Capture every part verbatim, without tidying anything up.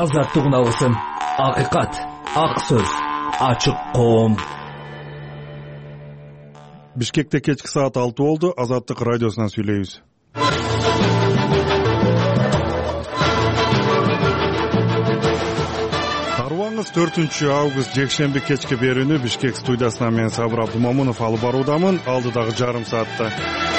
азаттыгын алсын. Акыйкат, ак сөз, ачык коом. Бишкекте кечки саат алты болду. Азаттык радиосунан сүйлөйбүз. Арыбаңыз төртүнчү август жекшемби кечки берүүнү Бишкек студиясынан мен Сабыр Абдумамунов алып баруудамын. Алдыдагы жарым саатта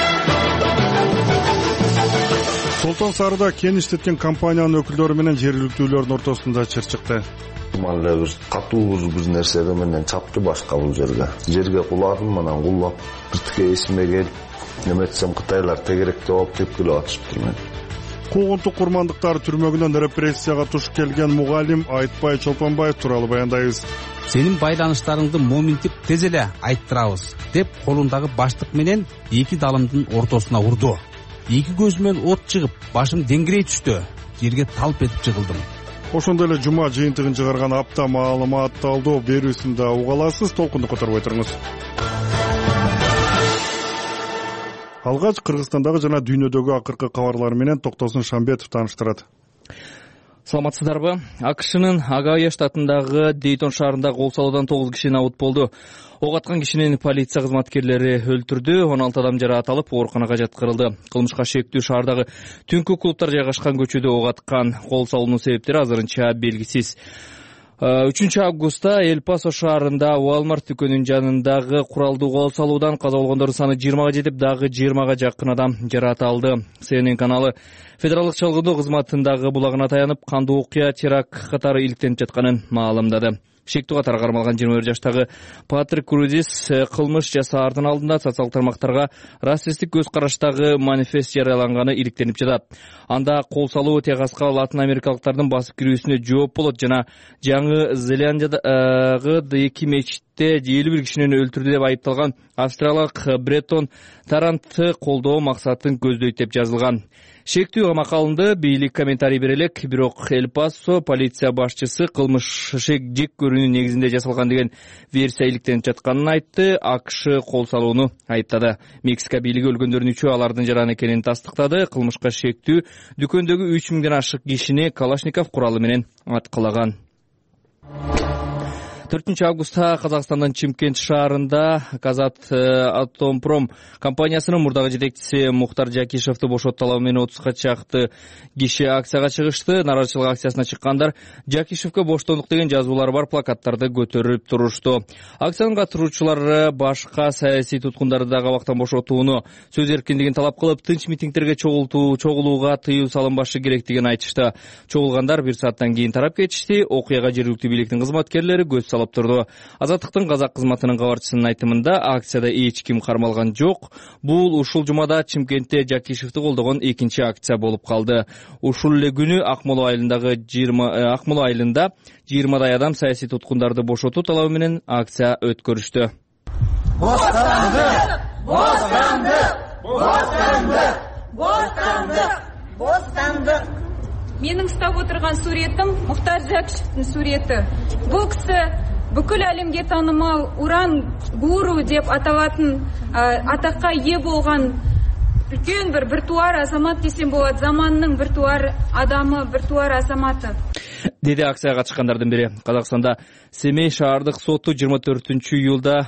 Солтон Сарыда кен иштеткен компаниянын өкүлдөрү менен жергиликтүүлөрдүн ортосунда чыр чыкты. Мында бир катуу бир нерсе менен чапты башка бул жерге. Жерге куладым, анан кулап, биртке эсиме келип, неметсем Кытайлар тегеректе болуп тепкилеп атышыптыр мен. Куугунтук курмандыктары түрмөгүнөн репрессияга туш келген мугалим Айтбай Чолпонбаев тууралуу баяндайбыз. Сенин байланыштарыңды моминтип тез эле айттырабыз деп колундагы баштык менен эки далымдын ортосуна урду. Эки көзүмөн от чыгып, башым деңгирей түштү. Жерге талп этип жыгылдым. Ошондой эле жума жыйынтыгын чыгарган апта маалыматталдоо берүүсүндө уга аласыз. Толкунду которбой туруңуз. Алгач Кыргызстандагы жана дүйнөдөгү акыркы кабарлар менен Токтосун Шамбетов тааныштырат. Саламатсыздарбы? АКШнын Огайо штатындагы Дейтон шаарында кол салуудан тогуз киши набыт болду. Ок аткан кишинин полиция кызматкерлери өлтүрдү, он алты адам жаракат алып ооруканага жаткырылды. Кылмышка шектүү шаардагы түнкү клубтар жайгашкан көчөдө ок аткан. Кол салуунун себептери азырынча белгисиз. үчүнчү августта Эль-Пасо шаарында Walmart дүкөнүнүн жанындагы куралдуу кол салуудан каза болгондордун саны жыйырмага жетип, дагы жыйырмага жакын адам жаракат алды. Си Эн Эн каналы федералдык чалгындоо кызматындагы булагына таянып, кандуу окуя теракт катары иликтенип жатканын маалымдады. Шектүү катары кармалган жыйырма бир жаштагы Патрик Крузис кылмыш жасаардын алдында социалдык тармактарга расисттик көз караштагы манифест жарыяланганы иликтенип жатат. Анда кол салуу Техаска латын америкалыктардын басып кирүүсүнө жооп болот жана Жаңы Зеландиядагы эки мечитте элүү бир кишини өлтүрдү деп айыпталган австралиялык Бреттон Тарантты колдоо максатын көздөйт деп жазылган. Шектүү камакка алынды, бийлик комментарий бере элек, бирок Эль-Пасо полиция башчысы кылмыш жек көрүүнүн негизинде жасалган деген версия иликтенип жатканын айтты. АКШ кол салууну айыптады. Мексика бийлиги өлгөндөрдүн үчөө алардын жаран экенин тастыктады. Кылмышка шектүү дүкөндөгү үч миңден ашык кишини Калашников куралы менен аткылаган. төртүнчү августта Казакстандын Чымкент шаарында Казатомпром компаниясынын мурдагы жетекчиси Мухтар Жакишевди бошот талабы менен отузга чакты киши акцияга чыгышты. Нараачылык акциясына чыккандар Жакишевге боштондук деген жазуулары бар плакаттарды көтөрүп турушту. Акциянын катышуучулары башка саясий туткундарды да кабактан бошотууну, сөз эркиндигин талап кылып, тынч митингтерге чогулууга тыюу салынбашы керектигин айтышты. Чогулгандар бир сааттан кийин тарап кетишти. Окуяга жергиликтүү бийликтин кызматкерлери көз салып турду. Азаттыктын казак кызматынын кабарчысынын айтымында, акцияда эч ким кармалган жок. Бул ушул жумада Чымкентте Жакишевди колдогон экинчи акция болуп калды. Ушул эле күнү Акмола айылындагы жыйырма Акмола айылында жыйырмадай адам саясий туткундарды бошотуу талабы менен акция өткөрүштү. Бостандык! Бостандык! Бостандык! Бостандык! Бостандык! Менің ұстап отырған суретім Мухтар Жакишевтің суреті. Бұл кісі бүкіл әлемге танымал уран гуру деп аталатын атаққа ие болған үлкен бір біртуар азамат десем болады. Заманның біртуар адамы, біртуар азаматы. Деди акцияга катышкандардын бири. Казакстанда Семей шаардык соту жыйырма төртүнчү июлда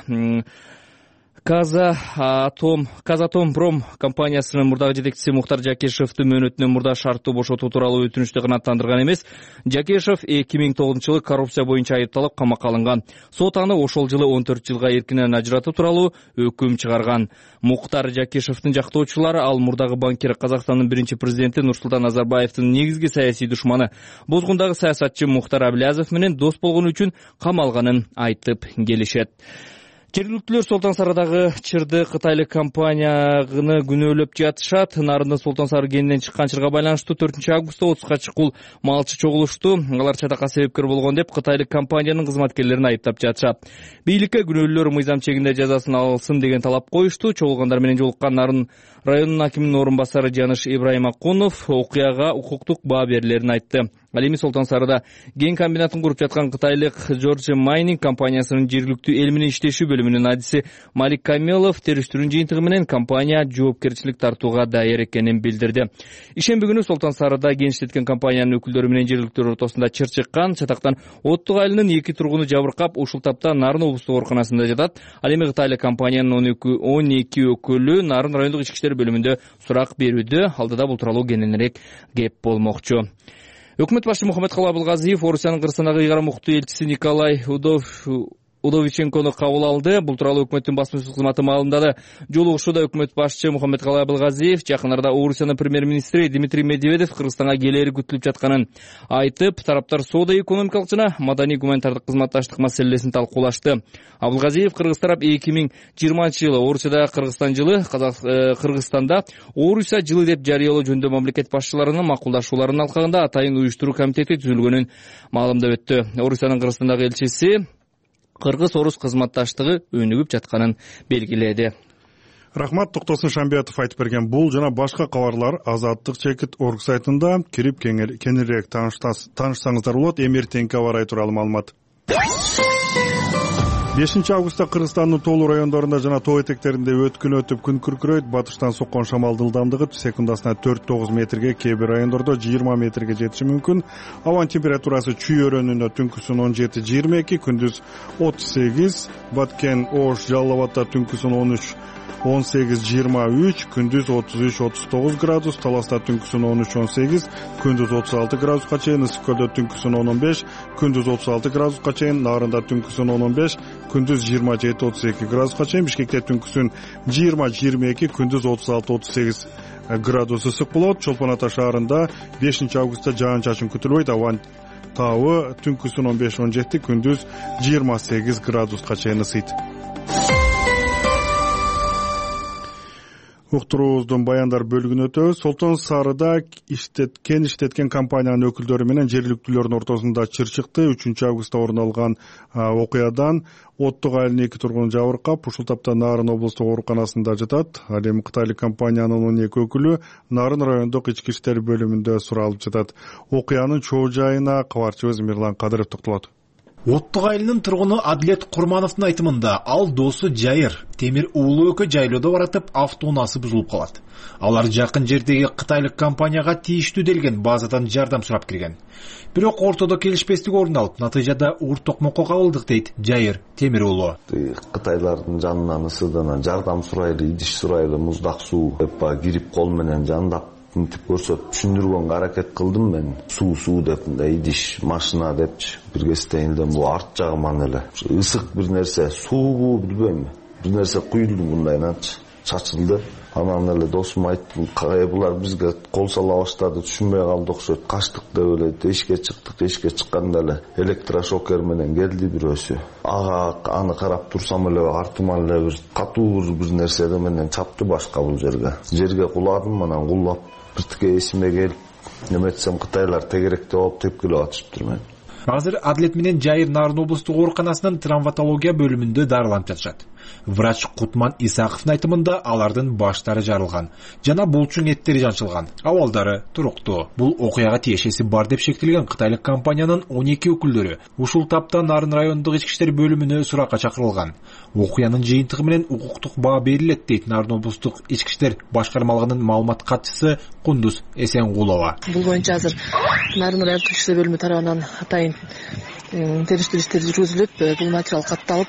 Казатом Казатомпром компаниясынын мурдагы жетекчиси Мухтар Жакишевди мөөнөтүнөн мурда шарттуу бошотуу тууралуу өтүнүштү канааттандырган эмес. Жакишев эки миң тогузунчу жылы коррупция боюнча айыпталып камакка алынган. Сот аны ошол жылы он төрт жылга эркинен ажыратуу тууралуу өкүм чыгарган. Мухтар Жакишевдин жактоочулары ал мурдагы банкир, Казакстандын биринчи президенти Нурсултан Назарбаевдин негизги саясий душманы, бозгундагы саясатчы Мухтар Аблязов менен дос болгону үчүн камалганын айтып келишет. Жергиликтүүлөр Солтон Сарыдагы чырды кытайлык компанияны күнөөлөп жатышат. Нарында Солтон Сары кенинен чыккан чырга байланыштуу төртүнчү августта отузга чыккул малчы чогулушту. Алар чатакка себепкер болгон деп кытайлык компаниянын кызматкерлерин айыптап жатышат. Бийликке күнөөлүүлөр мыйзам чегинде жазасын алсын деген талап коюшту. Чогулгандар менен жолуккан Нарын районунун акиминин орун басары Жаныш Ибраимакунов окуяга укуктук баа берилерин айтты. Ал эми Солтон Сарыда кен комбинатын куруп жаткан кытайлык Georgia Mining компаниясынын жергиликтүү эл менен иштешүү бөлүмүнүн адиси Малик Камилов териштирүүнүн жыйынтыгы менен компания жоопкерчилик тартууга даяр экенин билдирди. Ишемби күнү Солтон Сарыда кен иштеткен компаниянын өкүлдөрү менен жергиликтүү ортосунда чыр чыккан. Чатактан Оттук айылынын эки тургуну жабыркап, ушул тапта Нарын облустук ооруканасында жатат. Ал эми кытайлык компаниянын он эки өкүлү Нарын райондук ички иштер бөлүмүндө сурак берүүдө. Алдыда бул тууралуу кененирээк кеп болмокчу. Өкмөт башчы Мухаммед Калай Абылгазиев Орусиянын Кыргызстандагы ыйгарым уктуу элчиси Николай Удов Удовиченкону кабыл алды. Бул тууралуу өкмөттүн басма сөз кызматы маалымдады. Жолугушууда өкмөт башчы Мухаммед Калай Абылгазиев жакын арада Орусиянын премьер-министри Дмитрий Медведев Кыргызстанга келери күтүлүп жатканын айтып, тараптар соода-экономикалык жана маданий-гуманитардык кызматташтык маселелесин талкуулашты. Абылгазиев Кыргыз тарап эки миң жыйырманчы жылы Орусияда Кыргызстан жылы, Кыргызстанда Орусия жылы деп жарыялоо жөнүндө мамлекет башчыларынын макулдашууларынын алкагында атайын уюштуруу комитети түзүлгөнүн маалымдап өттү. Орусиянын Кыргызстандагы элчиси Кыргыз-Орус кызматташтыгы өнүгүп жатканын белгиледи. Рахмат, Токтосун Шамбиятов айтып берген бул жана башка кабарлар Азаттык чекит орг сайтында кирип кеңирээк таанышсаңыздар болот. Эми эртеңки аба ырайы тууралуу маалымат. бешинчи августта Кыргызстандын тоолуу райондорунда жана тоо этектеринде өткүн өтүп күн күркүрөйт. Батыштан соккон шамалдын ылдамдыгы секундасына төрт тогуз метрге, кээ бир райондордо жыйырма метрге жетиши мүмкүн. Абанын температурасы чүй өрөөнүндө түнкүсүн он жети жыйырма эки, күндүз отуз сегиз, Баткен, Ош, Жалал Абадта түнкүсүн он үч он сегиз жыйырма үч, күндүз отуз үч отуз тогуз градус, Таласта түнкүсүн он үч он сегиз, күндүз отуз алты градуска чейин, Ысык көлдө түнкүсүн он он беш, күндүз отуз алты градуска чейин, Нарында түнкүсүн он он беш, күндүз жыйырма жети отуз эки градуска чейин, Бишкекте түнкүсүн жыйырма жыйырма эки, күндүз отуз алты отуз сегиз градус ысык болот. Чолпон Ата шаарында бешинчи августта жаан-чачын күтүлбөйт. Абанын табы түнкүсүн он беш он жети, күндүз жыйырма сегиз градуска чейин ысыйт. Уктуруубуздун баяндар бөлүгүнө өтөбүз. Солтон Сарыда кен иштеткен компаниянын өкүлдөрү менен жергиликтүүлөрдүн ортосунда чыр чыкты. үчүнчү августта орун алган окуядан Оттук айылынын эки тургуну жабыркап, ушул тапта Нарын облустук ооруканасында жатат. Ал эми кытайлык компаниянын он эки өкүлү Нарын райондук ички иштер бөлүмүндө суралып жатат. Окуянын чоо жайына кабарчыбыз Мирлан Кадыров токтолот. Оттук айылынын тургуну Адилет Курмановдун айтымында ал досу Жайыр темир уулу экөө жайлоодо баратып автоунаасы бузулуп калат. Алар жакын жердеги кытайлык компанияга тийиштүү делген базадан жардам сурап кирген. Бирок ортодо келишпестик орун алып, натыйжада уур токмокко кабылдык дейт Жайыр темир уулу. Кытайлардын жанынан ысыдана жардам сурайлы, идиш сурайлы, муздак суу деп кирип кол менен жандап мынтип көрсөтүп түшүндүргөнгө аракет кылдым мен. Суу суу деп идиш машина депчи бир кестейинде бул арт жагыман эле ысык бир нерсе суубу билбейм, бир нерсе куюлду мындайначы чачылды. Анан эле досум айтты, булар бизге кол сала баштады, түшүнбөй калды окшойт. Качтык деп эле эшикке чыктык. Эшикке чыкканда эле электрошокер менен келди бирөөсү. Ага аны карап турсам эле артыман эле бир катуу бир нерсе менен чапты башка бул жерге. Жерге куладым, анан кулап биртике эсиме келип, неметсем кытайлар тегеректе болуп тепкилеп атышыптыр мен. Азыр Адилет менен Жайыр Нарын облустук ооруканасынын травматология бөлүмүндө дарыланып жатышат. Врач Кутман Исаковдун айтымында алардын баштары жарылган жана булчуң эттери жанчылган. Абалдары туруктуу. Бул окуяга тиешеси бар деп шектелген кытайлык компаниянын он эки өкүлдөрү ушул тапта Нарын райондук ички иштер бөлүмүнө суракка чакырылган. Окуянын жыйынтыгы менен укуктук баа берилет дейт Нарын облустук ички иштер башкармалыгынын маалымат катчысы Кундуз Эсенгулова. Бул боюнча азыр Нарын райондук ички иштер бөлүмү тарабынан атайын териштирүү иштери жүргүзүлүп, бул материал катталып,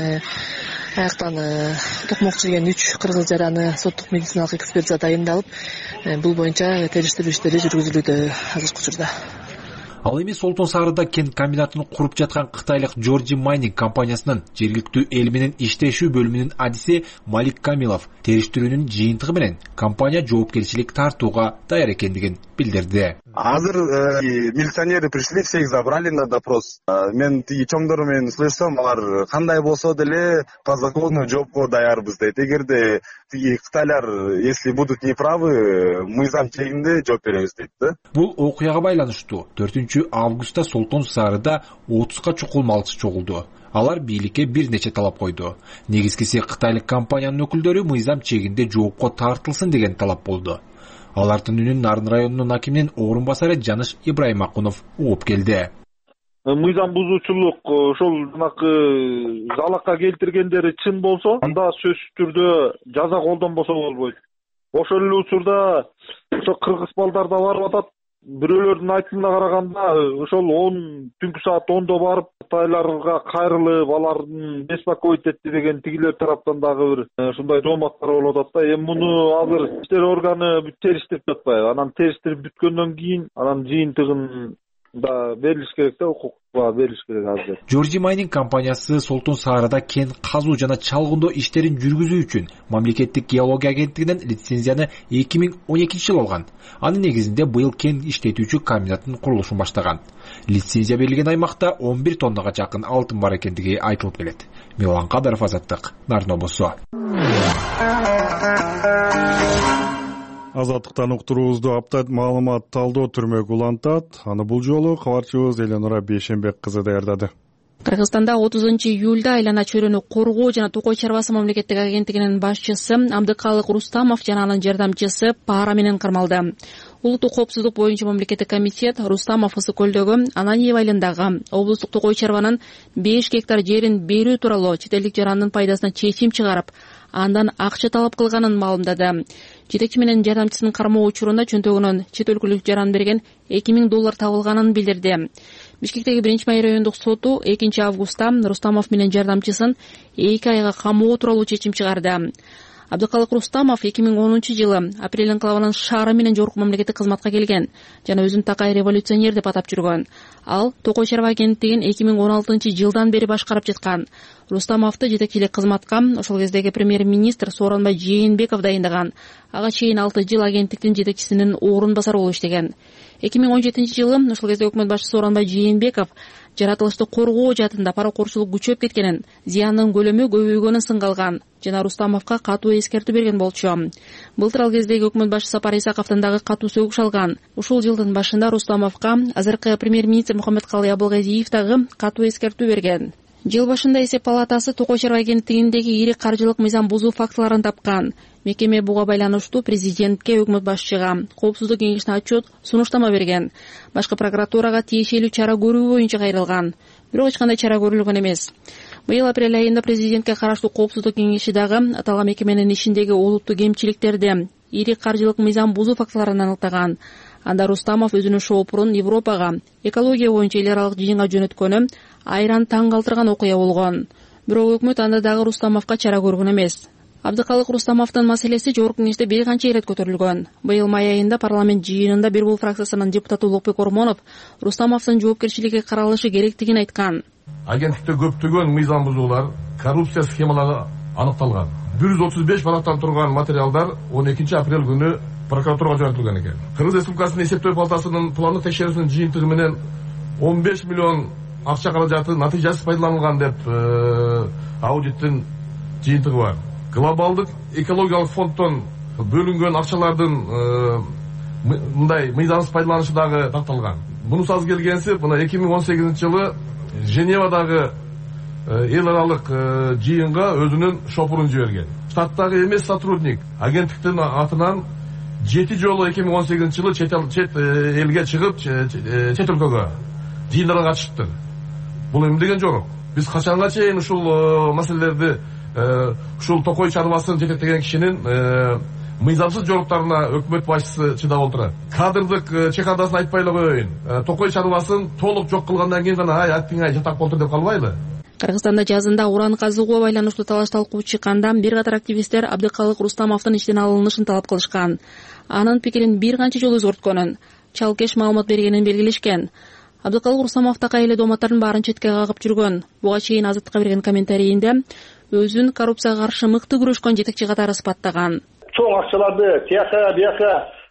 аяктан токмок жеген үч кыргыз жараны соттук медициналык экспертиза дайындалып, бул боюнча териштирүү иштери жүргүзүлүүдө азыркы учурда. Ал эми Солтон Сарыда кен комбинатын куруп жаткан кытайлык Georgia Mining компаниясынын жергиликтүү эл менен иштешүү бөлүмүнүн адиси Малик Камилов териштирүүнүн жыйынтыгы менен компания жоопкерчилик тартууга даяр экендигин билдирди. Азыр милиционеры пришли, всех забрали на допрос. Мен тиги чоңдор менен слышсам, алар кандай болсо деле по закону жоопко даярбыз дейт. Эгерде тиги кытайлар если будут неправы, мыйзам чегинде жооп беребиз дейт да. Бул окуяга байланыштуу төртүнчү августта Солтон Сарыда отузга чукул малчы чогулду. Алар бийликке бир нече талап койду. Негизгиси кытайлык компаниянын өкүлдөрү мыйзам чегинде жоопко тартылсын деген талап болду. Алардын үнүн Нарын районунун акиминин орун басары Жаныш Ибраимакунов угуп келди. Мыйзам бузуучулук ошол жанакы залакка келтиргендери чын болсо, анда сөзсүз түрдө жаза колдонбосо болбойт. Ошол эле учурда ошо кыргыз балдар да барып атат. Бирөөлөрдүн айтымына караганда ошол он түнкү саат ондо барып кытайларга кайрылып алардын беспокоить этти деген тигилер тараптан дагы бир ушундай дооматтар болуп атат да. Эми муну азыр иштер органы териштирип жатпайбы? Анан териштирип бүткөндөн кийин анан жыйынтыгын да берилиш керек да, укукка берилиш керек азыр. Жоржи Майнинг компаниясы Солтон Саарда кен казуу жана чалгындоо иштерин жүргүзүү үчүн мамлекеттик геология агенттигинен лицензияны эки миң он экинчи жылы алган. Анын негизинде быйыл кен иштетүүчү комбинаттын курулушун баштаган. Лицензия берилген аймакта он бир тоннага жакын алтын бар экендиги айтылып келет. Милан Кадаров, Азаттык, Нарын облусу. Азаттыктан уктуруубузду аптат маалымат талдоо түрмөк улантат. Аны бул жолу кабарчыбыз Эленора Бейшенбек кызы даярдады. Кыргызстанда отузунчу июлда айлана чөйрөнү коргоо жана токой чарбасы мамлекеттик агенттигинин башчысы Абдыкалык Рустамов жана анын жардамчысы пара менен кармалды. Улуттук коопсуздук боюнча мамлекеттик комитет Рустамов Ысык көлдөгү Ананьев айылындагы облустук токой чарбанын беш гектар жерин берүү тууралуу чет элдик жарандын пайдасына чечим чыгарып, андан акча талап кылганын маалымдады. Жетекчи менен жардамчысынын кармоо учурунда чөнтөгүнөн чет өлкөлүк жаран берген эки миң доллар табылганын билдирди. Бишкектеги биринчи май райондук соту экинчи августта Рустамов менен жардамчысын эки айга камоо тууралуу чечим чыгарды. Абдыкалык Рустамов эки миң онунчу жылы апрель инкылабынын шаары менен жогорку мамлекеттик кызматка келген жана өзүн такай революционер деп атап жүргөн. Ал токой чарба агенттигин эки миң он алтынчы жылдан бери башкарып жаткан. Рустамовду жетекчилик кызматка ошол кездеги премьер-министр Сооронбай Жээнбеков дайындаган. Ага чейин алты жыл агенттиктин жетекчисинин орун басары болуп иштеген. эки миң он жетинчи жылы ошол кезде өкмөт башчысы Сооронбай Жээнбеков жаратылышты коргоо жаатында паракорчулук күчөп кеткенин, зыяндын көлөмү көбөйгөнүн сынга алган жана Рустамовго катуу эскертүү берген болчу. Былтыр ал кездеги өкмөт башчысы Сапар Исаковдун дагы катуу сөгүш алган. Ушул жылдын башында Рустамовго азыркы премьер-министр Мухаммедкалый Абылгазиев дагы катуу эскертүү берген. Жыл башында эсеп палатасы токой чарба агенттигиндеги ири каржылык мыйзам бузуу фактыларын тапкан. Мекеме буга байланыштуу президентке, өкмөт башчыга, коопсуздук кеңешине отчет, сунуштама берген. Башкы прокуратурага тиешелүү чара көрүү боюнча кайрылган. Бирок эч кандай чара көрүлгөн эмес. Быйыл апрель айында президентке караштуу коопсуздук кеңеши дагы аталган мекеменин ишиндеги олуттуу кемчиликтерди, ири каржылык мыйзам бузуу фактыларын аныктаган. Анда Рустамов өзүнүн шоопурун Европага экология боюнча эл аралык жыйынга жөнөткөнү айран таң калтырган окуя болгон. Бирок өкмөт анда дагы Рустамовго чара көргөн эмес. Абдыкалык Рустамовдун маселеси жогорку кеңеште бир канча ирет көтөрүлгөн. Быйыл май айында парламент жыйынында Бир бул фракциясынын депутаты Улукбек Ормонов Рустамовдун жоопкерчиликке каралышы керектигин айткан. Агенттикте көптөгөн мыйзам бузуулар, коррупция схемалары аныкталган. бир жүз отуз беш барактан турган материалдар он экинчи апрель күнү прокуратурага жөнөтүлгөн экен. Кыргыз Республикасынын эсептөө палатасынын пландык текшерүүсүнүн жыйынтыгы менен он беш миллион акча каражаты натыйжасыз пайдаланылган деп аудиттин жыйынтыгы бар. Глобалдык экологиялык фонддон бөлүнгөн акчалардын мындай мыйзамсыз пайдаланышы дагы такталган. Мунусу аз келгенси, мына эки миң он сегизинчи жылы Женевадагы эл аралык жыйынга өзүнүн шопурун жиберген. Штаттагы эмес сотрудник агенттиктин атынан жети жолу эки миң он сегизинчи жылы чет элге чыгып, чет өлкөгө жыйындарга катышыптыр. Бул эми деген жок. Биз качанга чейин ушул маселелерди ушул токой чарбасын жетектеген кишинин мыйзамсыз жоруктарына өкмөт башчысы чыдап отурат. Кадрдык чекадасын айтпай эле коеюн. Токой чарбасын толук жок кылгандан кийин гана ай аттиң ай жатак болду деп калбайлы. Кыргызстанда жазында уран казууга байланыштуу талаш талкуу чыкканда бир катар активисттер Абдыкалык Рустамовдун иштен алынышын талап кылышкан. Анын пикирин бир канча жолу өзгөрткөнүн, чалкеш маалымат бергенин белгилешкен. Абдыкалык Рустамов такай эле дооматтардын баарын четке кагып жүргөн. Буга чейин Азаттыкка берген комментарийинде өзүн коррупцияга каршы мыкты күрөшкөн жетекчи катары сыпаттаган. Чоң акчаларды тияка бияка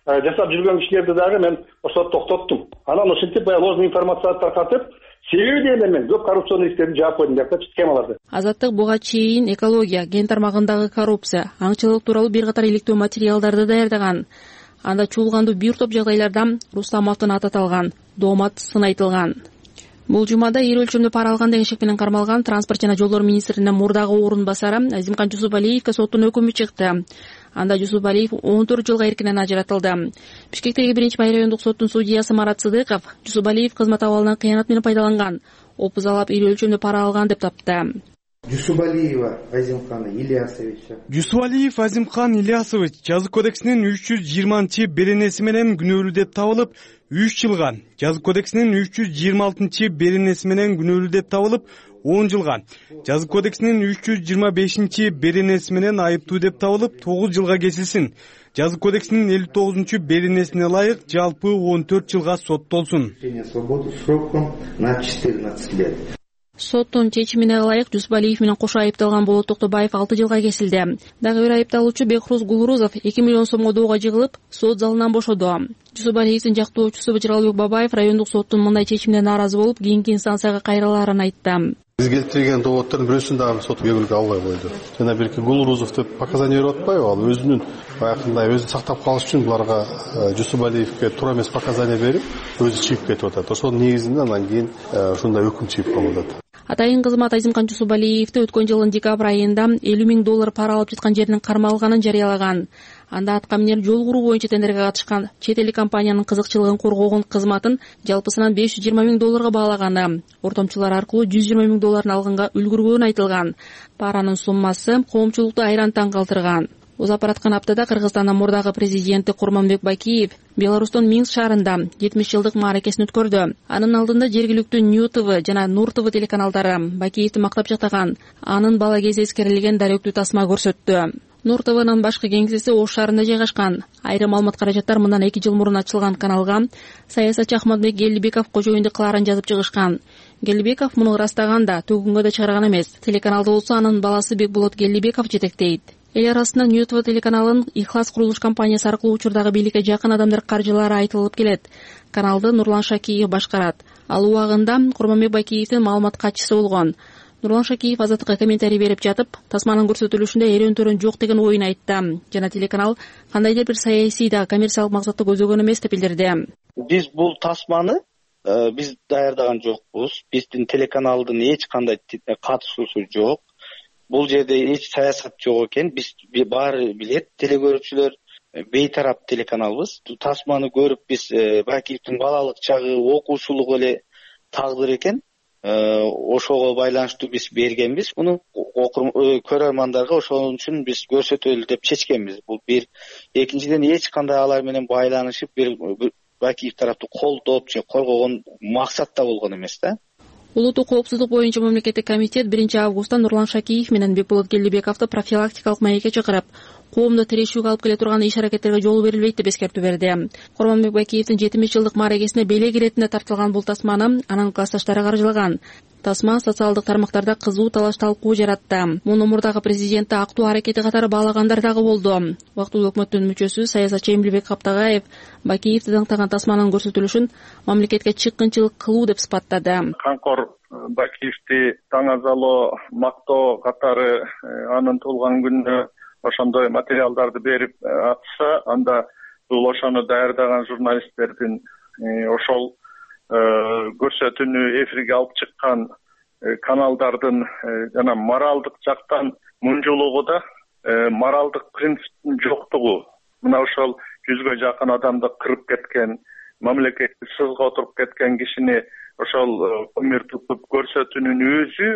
жасап жүргөн кишилерди дагы мен ошол токтоттум. Анан ушинтип баягы ложный информацияны таркатып, себеби деле мен көп коррупционный иштерди жаап койдум деп схемаларды. Азаттык буга чейин экология, ген тармагындагы коррупция, аңчылык тууралуу бир катар иликтөө материалдарды даярдаган. Анда чуулгандуу бир топ жагдайларда Рустамовдун аты аталган, доомат сын айтылган. Бул жумада эл өлчөмдө пара алган деген шек менен кармалган транспорт жана жолдор министринин мурдагы орун басары Азимкан Жусупалиевге соттун өкүмү чыкты. Анда Жусупалиев он төрт жылга эркинен ажыратылды. Бишкектеги биринчи Бай райондук соттун судьясы Марат Сыдыков Жусупалиев кызмат абалынан кыянат менен пайдаланган, опузалап эл өлчөмдө пара алган деп тапты. Жусупалиева Азимкан Ильясович. Жусупалиев Азимкан Ильясович жазык кодексинин үч жүз жыйырманчы беренеси менен күнөөлүү деп табылып, үч жылга, жазык кодексинин үч жүз жыйырма алтынчы беренеси менен күнөөлүү деп табылып, он жылга, жазык кодексинин үч жүз жыйырма бешинчи беренеси менен айыптуу деп табылып, тогуз жылга кесилсин. Жазык кодексинин элүү тогузунчу беренесине ылайык жалпы он төрт жылга соттолсун. Свободу сроком на четырнадцать лет. Соттун чечимине ылайык Жусупалиев менен кошо айыпталган Болот Токтобаев алты жылга кесилди. Дагы бир айыпталуучу Бекхруз Гулрузов эки миллион сомго доого жыгылып, сот залынан бошоду. Жусупалиевдин жактоочусу Бажыралбек Бабаев райондук соттун мындай чечимине нааразы болуп, кийинки инстанцияга кайрылаарын айтты. Биз келтирген доводдордун бирөөсүн дагы сот көңүлгө албай койду. Жана бирки Гулрузов деп показания берип атпайбы, ал өзүнүн баягындай өзүн сактап калыш үчүн буларга Жусупалиевге туура эмес показания берип, өзү чыгып кетип атат. Ошонун негизинде анан кийин ушундай өкүм чыгып калып атат. Атайын кызмат Азимкан Жусупалиевди өткөн жылдын декабрь айында элүү миң доллар пара алып жаткан жеринин кармалганын жарыялаган. Анда атка минер жол куруу боюнча тендерге катышкан чет элдик компаниянын кызыкчылыгын коргогон кызматын жалпысынан беш жүз жыйырма миң долларга баалаганы, ортомчулар аркылуу жүз жыйырма миң долларын алганга үлгүргөнү айтылган. Паранын суммасы коомчулукту айран таң калтырган. Узап бараткан аптада Кыргызстандын мурдагы президенти Курманбек Бакиев Беларустун Минск шаарында жетимиш жылдык мааракесин өткөрдү. Анын алдында жергиликтүү Нью ТВ жана Нур ТВ телеканалдары Бакиевди мактап жактаган, анын бала кези эскерилген даректүү тасма көрсөттү. Нур ТВнын башкы кеңсеси Ош шаарында жайгашкан. Айрым маалымат каражаттар мындан эки жыл мурун ачылган каналга саясатчы Ахматбек Гелдибеков кожоюндук кылаарын жазып чыгышкан. Гелдибеков муну ырастаганда төгүнгө да чыгарган эмес. Телеканалды болсо анын баласы Бекболот Гелдибеков жетектейт. Эл арасында Нью ТВ телеканалын Ихлас курулуш компаниясы аркылуу учурдагы бийликке жакын адамдар каржылары айтылып келет. Каналды Нурлан Шакиев башкарат. Ал убагында Курманбек Бакиевдин маалымат катчысы болгон. Нурлан Шакиев Азаттыкка комментарий берип жатып, тасманын көрсөтүлүшүндө эрен-төрөн жок деген оюн айтты. Жана телеканал кандайдыр бир саясий да коммерциялык максатты көзөгөн эмес деп билдирди. Биз бул тасманы биз даярдаган жокпуз. Биздин телеканалдын эч кандай катышуусу жок. Бул жерде эч саясат жок экен. Биз баары билет, телекөрүүчүлөр бейтарап телеканалбыз. Тасманы көрүп биз Бакиевдин балалык чагы, окуучулугу эле тагдыр экен. Ошого байланыштуу биз бергенбиз. Муну көрөрмандарга ошон үчүн биз көрсөтөлү деп чечкенбиз. Бул бир. Экинчиден эч кандай алар менен байланышып бир Бакиев тарапты колдоп же коргогон максатта болгон эмес да. Улуттук коопсуздук боюнча мамлекеттик комитет биринчи августта Нурлан Шакиев менен Бекболот Гелдибековду профилактикалык маекке чакырып, коомдо тирешүүгө алып келе турган иш-аракеттерге жол берилбейт деп эскертүү берди. Курманбек Бакиевдин жетимиш жылдык мааракесине белек иретине тартылган бул тасманы анын классташтары каржылаган. Тасма социалдык тармактарда кызуу талаш талкуу жаратты. Муну мурдагы президентти актуу аракети катары баалагандар дагы болду. Убактылуу өкмөттүн мүчөсү саясатчы Эмилбек Каптагаев Бакиевди даңктаган тасманын көрсөтүлүшүн мамлекетке чыккынчылык кылуу деп сыпаттады. Канкор Бакиевди таңазалоо, мактоо катары анын туулган күнүнө ошондой материалдарды берип атса, анда бул ошону даярдаган журналисттердин ошол көрсөтүүнү эфирге алып чыккан каналдардын жана моралдык жактан мунжулугу да моралдык принциптин жоктугу. Мына ошол жүзгө жакын адамды кырып кеткен, мамлекетти сызга отуруп кеткен кишини ошол көмүр тутуп көрсөтүүнүн өзү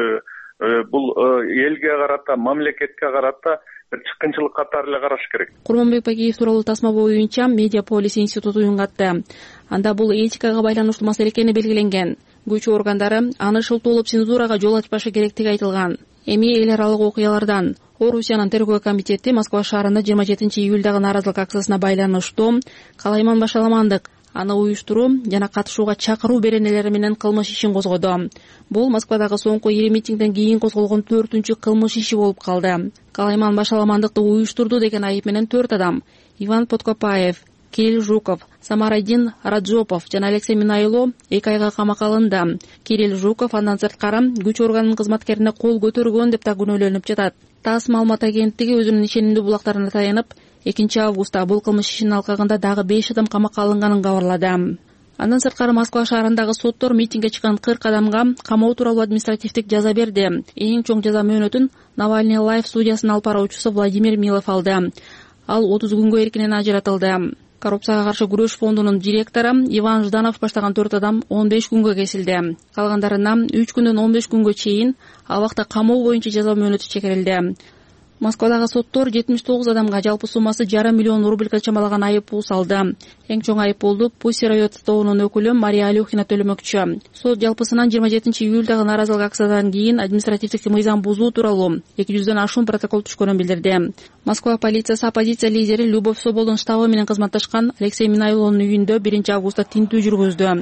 бул элге карата, мамлекетке карата бир чыккынчылык катары эле караш керек. Курманбек Бакиев тууралуу тасма боюнча Медиаполис институту уюн катты. Анда бул этикага байланыштуу маселе экени белгиленген. Күч органдары аны шылтоолоп цензурага жол ачпашы керектиги айтылган. Эми эл аралык окуялардан Орусиянын тергөө комитети Москва шаарында жыйырма жетинчи июлдагы нааразылык акциясына байланыштуу калайман башаламандык, аны уюштуруу жана катышууга чакыруу беренелери менен кылмыш ишин козгоду. Бул Москвадагы соңку ири митингден кийин козголгон төртүнчү кылмыш иши болуп калды. Калайман башаламандыкты уюштурду деген айып менен төрт адам — Иван Подкопаев, Кирилл Жуков, Самарадин Раджопов жана Алексей Минайло эки айга камакка алынды. Кирилл Жуков андан сырткары күч органынын кызматкерине кол көтөргөн деп да күнөөлөнүп жатат. ТАСС маалымат агенттиги өзүнүн ишенимдүү булактарына таянып, экинчи августта бул кылмыш ишинин алкагында дагы беш адам камакка алынганын кабарлады. Андан сырткары Москва шаарындагы соттор митингге чыккан кырк адамга камоо тууралуу административдик жаза берди. Эң чоң жаза мөөнөтүн Навальный Лайф студиясынын алып баруучусу Владимир Милов алды. Ал отуз күнгө эркинен ажыратылды. Коррупцияга каршы күрөш фондунун директору Иван Жданов баштаган төрт адам он беш күнгө кесилди. Калгандарына үч күндөн он беш күнгө чейин абакта камоо боюнча жаза мөөнөтү чегерилди. Москвадагы соттор жетимиш тогуз адамга жалпы суммасы жарым миллион рубльга чамалаган айып пул салды. Эң чоң айып пулду Пусси райотторунун өкүлү Мария Алюхина төлөмөкчү. Сот жалпысынан жыйырма жетинчи июлдагы нааразылык акциядан кийин административдик мыйзам бузуу тууралуу эки жүздөн ашуун протокол түшкөнүн билдирди. Москва полициясы оппозиция лидери Любовь Соболдун штабы менен кызматташкан Алексей Минайлонун үйүндө биринчи августта тинтүү жүргүздү.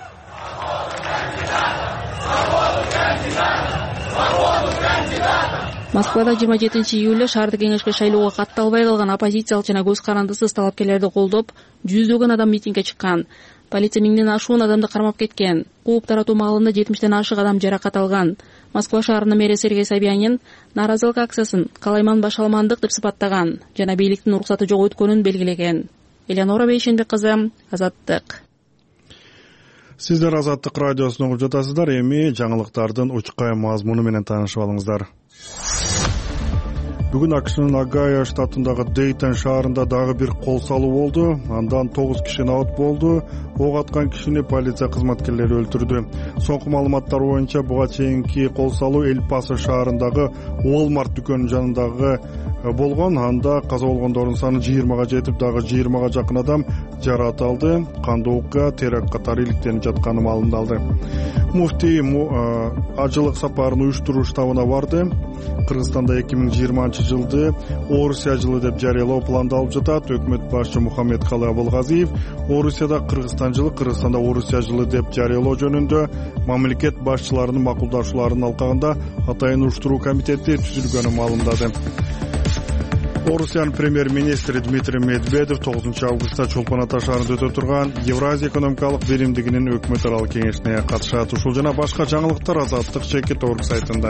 Москвада жыйырма жетинчи июлда шаардык кеңешке шайлоого катталбай калган оппозициялык жана көз карандысыз талапкерлерди колдоп, жүздөгөн адам митингге чыккан. Полиция миңден ашуун адамды кармап кеткен. Кууп таратуу маалында жетимиштен ашык адам жаракат алган. Москва шаарынын мэри Сергей Собянин нааразылык акциясын калайман башаламандык деп сыпаттаган жана бийликтин уруксаты жок өткөнүн белгилеген. Элеонора Бейшенбек кызы, Азаттык. Сиздер Азаттык радиосун угуп жатасыздар. Эми жаңылыктардын учкай мазмуну менен таанышып алыңыздар. Бүгүн АКШнын Огайо штатындагы Дейтон шаарында дагы бир кол салуу болду. Андан тогуз киши абат болду. Ок аткан кишини полиция кызматкерлери өлтүрдү. Соңку маалыматтар боюнча буга чейинки кол салуу Эль-Пасо шаарындагы Walmart дүкөнүнүн жанындагы болгон. Анда каза болгондордун саны жыйырмага жетип, дагы жыйырмага жакын адам жаракат алды. Кандуу окуя теракт катары иликтенип жатканы маалымдалды. Муфтий ажылык сапарын уюштуруу штабына барды. Кыргызстанда эки миң жыйырманчы жылды Орусия жылы деп жарыялоо пландалып жатат. Өкмөт башчы Мухаммедкалый Абылгазиев Орусияда Кыргызстан жылы, Кыргызстанда Орусия жылы деп жарыялоо жөнүндө мамлекет башчыларынын макулдашууларынын алкагында атайын уюштуруу комитети түзүлгөнүн маалымдады. Орусиянын премьер-министри Дмитрий Медведев тогузунчу августта Чолпон Ата шаарында өтө турган Евразия экономикалык биримдигинин өкмөт аралык кеңешине катышат. Ушул жана башка жаңылыктар Азаттык чекит орг сайтында.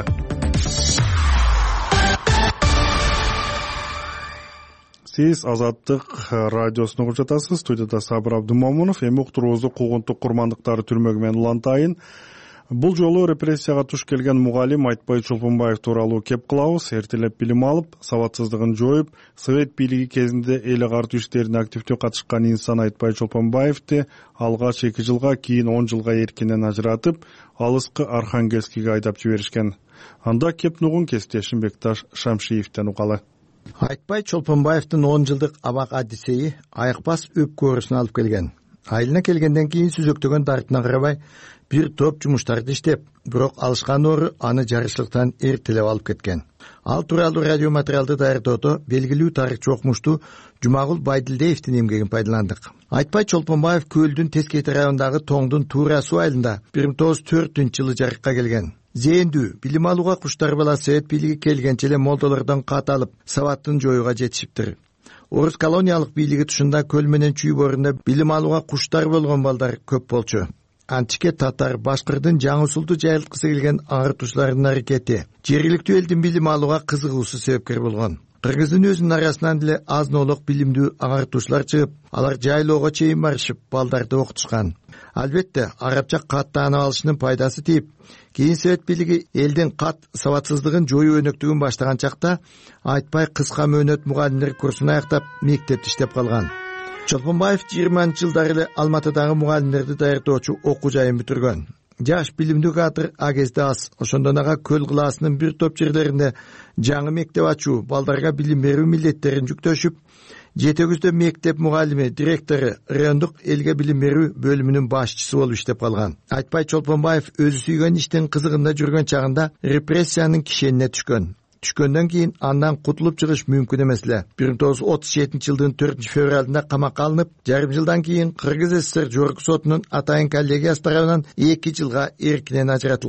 Сиз Азаттык радиосун угуп жатасыз. Студияда Сабыр Абдумомунов. Эми уктуруубузду куугунтук курмандыктары түрмөгү менен улантайын. Бул жолу репрессияга туш келген мугалим Айтбай Чолпонбаев тууралуу кеп кылабыз. Эртелеп билим алып, сабатсыздыгын жоюп, совет бийлиги кезинде эл агартуу иштерине активдүү катышкан инсан Айтбай Чолпонбаевди алгач эки жылга, кийин он жылга эркинен ажыратып, алыскы Архангельскиге айдап жиберишкен. Анда кеп нугун кесиптешим Бекташ Шамшиевден угалы. Айтбай Чолпонбаевдин он жылдык абак адисеи айыкпас өпкөрүсүн алып келген. Айылына келгенден кийин сүзөктөгөн дартына карабай бир топ жумуштарды иштеп, бирок алышкан ору аны жарышлыктан эртелеп алып кеткен. Ал тууралуу радио материалды даярдоодо белгилүү тарыхчы окумуштуу Жумагул Байдилдеевдин эмгегин пайдаландык. Айтбай Чолпонбаев Көлдүн Тескейти районундагы Тоңдун Туура суу айылында бир миң тогуз жүз төртүнчү жылы жарыкка келген. Зээндүү, билим алууга куштар бала совет бийлиги келгенче эле молдолордон кат алып, сабаттын жоюуга жетишиптир. Орус колониялык бийлиги тушунда көл менен чүй борунда билим алууга куштар болгон балдар көп болчу. Антике татар, башкырдын жаңы усулду жайылткысы келген аңгыртуучулардын аракети жергиликтүү элдин билим алууга кызыгуусу себепкер болгон. Кыргыздын өзүнүн арасынан деле аз-нолук билимдүү аңгыртуучулар чыгып, алар жайлоого чейин барышып, балдарды окутушкан. Албетте, арабча кат таанып алышынын пайдасы тийип, кийин совет бийлиги элдин кат сабатсыздыгын жоюу өнөктүгүн баштаган чакта Айтбай кыска мөөнөт мугалимдер курсун аяктап, мектепте иштеп калган. Чолпонбаев жыйырманчы жылдары эле Алматыдагы мугалимдерди даярдоочу окуу жайын бүтүргөн. Жаш билимдүү кадр а кезде аз. Ошондон ага Көл кылаасынын бир топ жерлеринде жаңы мектеп ачуу, балдарга билим берүү милдеттерин жүктөшүп, жетегүздө мектеп мугалими, директору, райондук элге билим берүү бөлүмүнүн башчысы болуп иштеп калган. Айтбай Чолпонбаев өзү сүйгөн иштин кызыгында жүргөн чагында репрессиянын кишенине түшкөн. Түшкөндөн кийин андан кутулуп чыгыш мүмкүн эмес эле. бир миң тогуз жүз отуз жетинчи жылдын төртүнчү февралында камакка алынып, жарым жылдан кийин Кыргыз СССР жогорку сотунун атайын коллегиясы тарабынан эки жылга эркинен ажыратылган.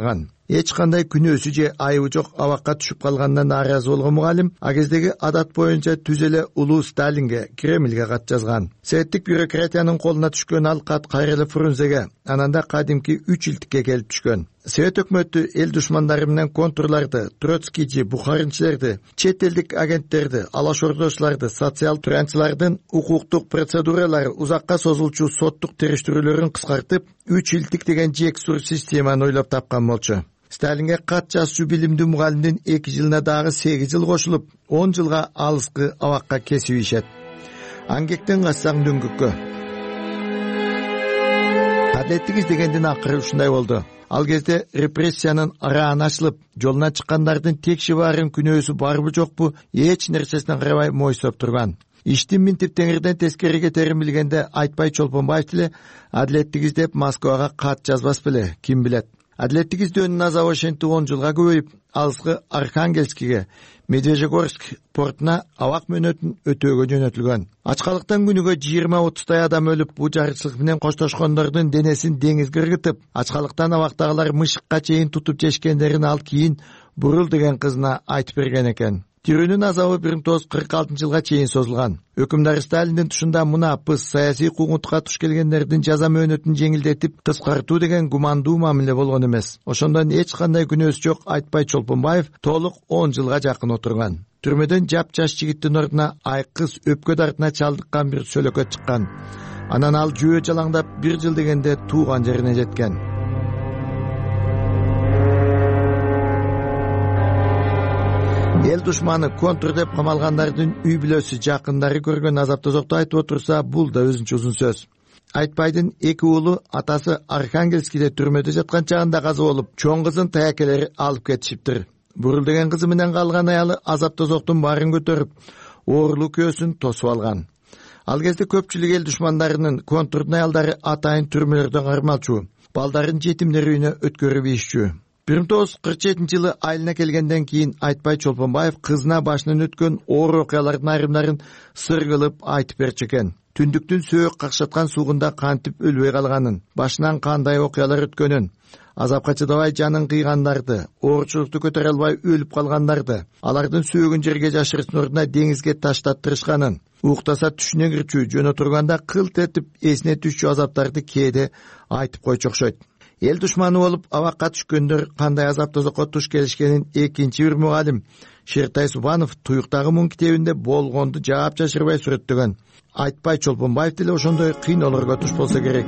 эч кандай күнөөсү же айыбы жок абакка түшүп калгандан нааразы болгон мугалим а кездеги адат боюнча түз эле улуу Сталинге, Кремльге кат жазган. Советтик бюрократиянын колуна түшкөн ал кат кайра эле Фрунзеге, анан да кадимки үч илтикке келип түшкөн. Совет өкмөтү эл душмандары менен контурларды, троцкийчи, бухаринчилерди, чет элдик агенттерди, алаш ордочуларды, социал тыранчылардын укуктук процедуралары узакка созулчу соттук териштирүүлөрүн кыскартып, үч илтик деген жексур системаны ойлоп тапкан болчу. Сталинге кат жазчу билимдүү мугалимдин эки жылына дагы сегиз жыл кошулуп, он жылга алыскы абакка кесип ийишет. Аңгектен кассаң дөңгөккө. Адилеттик издегендин акыры ушундай болду. Ал кезде репрессиянын арааны ачылып, жолуна чыккандардын текши баарын күнөөсү барбы жокпу эч нерсесине карабай мойсоп турган. Иштин минтип теңирден тескери кетерин билгенде Айтбай Чолпонбаев деле адилеттик издеп Москвага кат жазбас беле, ким билет. Адилеттик издөөнүн азабы ошентип он жылга көбөйүп, алыскы Архангельскиге, Медвежьегорск портуна абак мөөнөтүн өтөөгө жөнөтүлгөн. Ачкалыктан күнүгө жыйырма отуздай адам өлүп, бул жарычылык менен коштошкондордун денесин деңизге ыргытып, ачкалыктан абактагылар мышыкка чейин тутуп жешкендерин ал кийин Бурул деген кызына айтып берген экен. Тирүүнүн азабы бир миң тогуз жүз кырк алтынчы жылга чейин созулган. Өкүмдар Сталиндин тушунда мунапыс саясий куугунтукка туш келгендердин жаза мөөнөтүн жеңилдетип, кыскартуу деген гумандуу мамиле болгон эмес. Ошондон эч кандай күнөөсү жок Айтбай Чолпонбаев толук он жылга жакын отурган. Түрмөдөн жап-жаш жигиттин ордуна айкыз өпкө дартына чалдыккан бир сөлөкөт чыккан. Анан ал жөө жалаңдап бир жыл дегенде тууган жерине жеткен. Эл душманы контур деп камалгандардын үй бүлөсү, жакындары көргөн азап тозокту айтып отурса, бул да өзүнчө узун сөз. Айтбайдын эки уулу атасы Архангельскиде түрмөдө жаткан чагында каза болуп, чоң кызын таякелери алып кетишиптир. Бурул деген кызы менен калган аялы азап тозоктун баарын көтөрүп, оорулуу көөсүн тосуп алган. Ал кезде көпчүлүк эл душмандарынын контурдун аялдары атайын түрмөлөрдөн кармалчу, балдарын жетимдер үйүнө өткөрүп ийишчү. бир миң тогуз жүз кырк жетинчи жылы айылына келгенден кийин Айтбай Чолпонбаев кызына башынан өткөн оор окуялардын айрымдарын сыр кылып айтып берчү экен. Түндүктүн сөөк какшаткан суугунда кантип өлбөй калганын, башынан кандай окуялар өткөнүн, азапка чыдабай жанын кыйгандарды, оорчулукту көтөрө албай өлүп калгандарды, алардын сөөгүн жерге жашырсын ордуна деңизге таштаттырышканын, уктаса түшүнө кирчү, жөн отурганда кылт этип эсине түшчү азаптарды кээде айтып койчу окшойт. Эл душманы болуп абакка түшкөндөр кандай азап тозокко туш келишкенин экинчи бир мугалим Шертай Субанов Туюктагы муң китебинде болгонду жаап жашырбай сүрөттөгөн. Айтбай Чолпонбаев деле ошондой кыйноолорго туш болсо керек.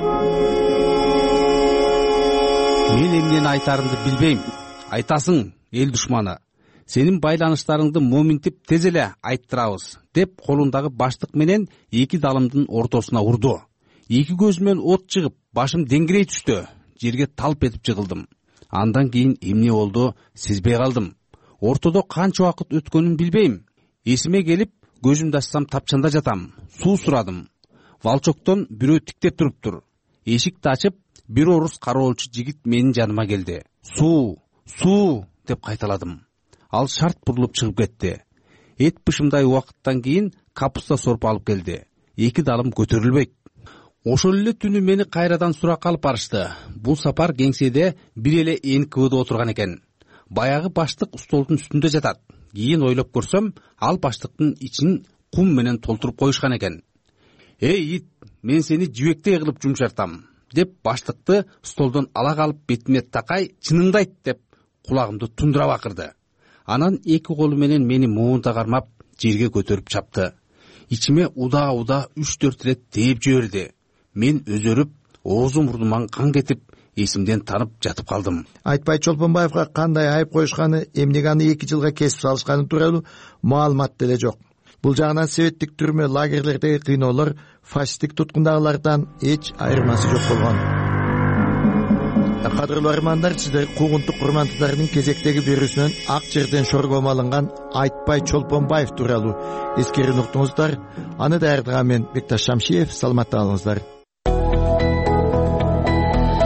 Мен эмнени айтарымды билбейм. Айтасың, эл душманы. Сенин байланыштарыңды моминтип тез эле айттырабыз, деп колундагы баштык менен эки далымдын ортосуна урду. Эки көзүмөн от чыгып, башым деңгирей түштү. Жерге талп этип жыгылдым. Андан кийин эмне болду сезбей калдым. Ортодо канча убакыт өткөнүн билбейм. Эсиме келип, көзүмдү ачсам тапчанда жатам. Суу сурадым. Валчоктон бирөө тиктеп туруптур. Эшикти ачып, бир орус кароолчу жигит менин жаныма келди. Суу, суу деп кайталадым. Ал шарт бурулуп чыгып кетти. Эт бышымдай убакыттан кийин капуста сорпу алып келди. Эки далым көтөрүлбөйт. Ошол эле түнү мени кайрадан суракка алып барышты. Бул сапар кеңседе бир эле эн ка вэ да отурган экен. Баягы баштык столдун үстүндө жатат. Кийин ойлоп көрсөм, ал баштыктын ичин кум менен толтуруп коюшкан экен. Эй ит, мен сени жибектей кылып жумшартам, деп баштыкты столдон ала калып бетиме такай, чыныңды айт деп кулагымды тундура бакырды. Анан эки колу менен мени муунта кармап жерге көтөрүп чапты. Ичиме удаа-удаа үч төрт ирет тээп жиберди. Мен өзөрүп, оозум мурдуман кан кетип, эсимден танып жатып калдым. Айтбай Чолпонбаевга кандай айып коюшканы, эмнеге аны эки жылга кесип салышканы тууралуу маалымат деле жок. Бул жагынан советтик түрмө лагерлердеги кыйноолор фашисттик туткундагылардан эч айырмасы жок болгон. Кадырлуу армандар, сиздер куугунтук курмандыктарынын кезектеги берүүсүнөн ак жерден шоргомо алынган Айтбай Чолпонбаев тууралуу эскерип уктуңуздар. Аны даярдаган мен Бекташ Шамшиев. Саламатта калыңыздар.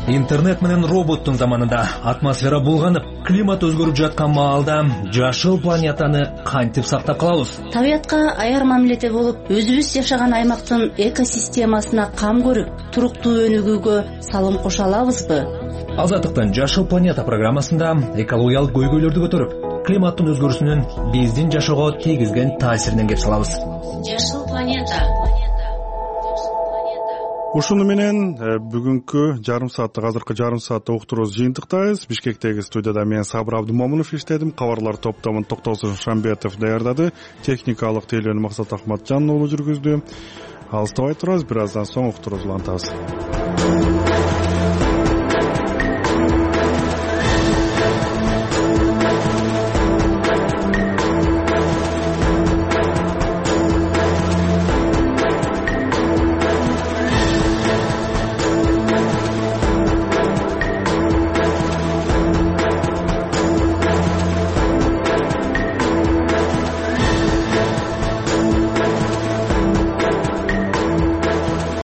интернет менен роботтун заманында атмосфера булганып, климат өзгөрүп жаткан маалда жашыл планетаны кантип сактап калабыз? Табиятка аяр мамиледе болуп, өзүбүз жашаган аймактын экосистемасына кам көрүп, туруктуу өнүгүүгө салым кошо алабызбы? Азаттыктын жашыл планета программасында экологиялык көйгөйлөрдү көтөрүп, климаттын өзгөрүшүнүн биздин жашоого тийгизген таасиринен кеп салабыз. Жашыл планета. Ушуну менен бүгүнкү жарым сааттык азыркы жарым саатта уктуруубузду жыйынтыктайбыз. Бишкектеги студияда мен Сабыр Абдымомунов иштедим. Кабарлар топтомун Токтосун Шамбетов даярдады. Техникалык тейлөөнү Максат Ахматжан уулу жүргүздү. Алыстабай турабыз, бир аздан соң уктуруубузду улантабыз.